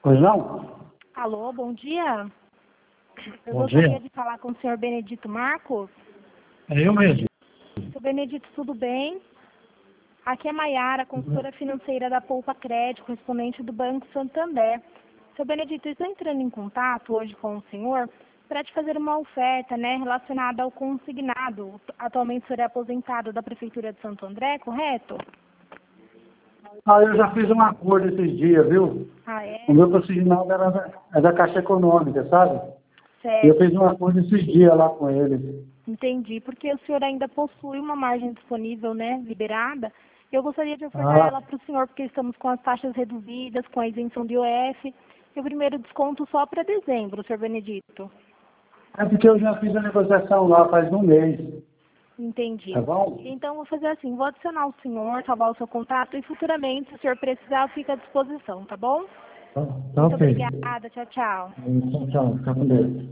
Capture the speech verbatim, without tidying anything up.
Pois não? Alô, bom dia. Eu Bom gostaria dia. de falar com o senhor Benedito Marcos. É eu mesmo. Senhor Benedito, tudo bem? Aqui é Maiara, consultora financeira da Poupa Crédito, correspondente do Banco Santander. Senhor Benedito, eu estou entrando em contato hoje com o senhor para te fazer uma oferta, né, relacionada ao consignado. Atualmente o senhor é aposentado da Prefeitura de Santo André, correto? Ah, eu já fiz um acordo esses dias, viu? Ah, é? O meu consignado era da, é da Caixa Econômica, sabe? E eu Certo. fiz um acordo esses dias lá com ele. Entendi, porque o senhor ainda possui uma margem disponível, né, liberada. Eu gostaria de ofertar Ah, ela para o senhor, porque estamos com as taxas reduzidas, com a isenção de I O F, e o primeiro desconto só para dezembro, senhor Benedito. é porque eu já fiz a negociação lá faz um mês, Entendi. tá bom? Então, vou fazer assim, vou adicionar o senhor, salvar o seu contato, e futuramente, se o senhor precisar, fica à disposição, tá bom? Tá, tá Muito ok. obrigada, tchau, tchau. Então, tchau, fica com Deus.